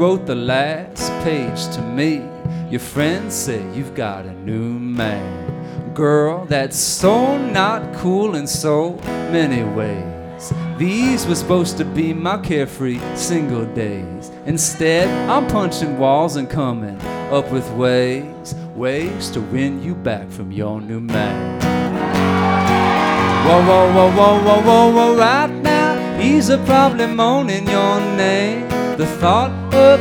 wrote the last page to me. Your friends say you've got a new man. Girl, that's so not cool in so many ways. These were supposed to be my carefree single days. Instead, I'm punching walls and coming up with ways to win you back from your new man. Whoa, whoa, whoa, whoa, whoa, whoa, whoa, right now, he's probably moaning your name. The thought of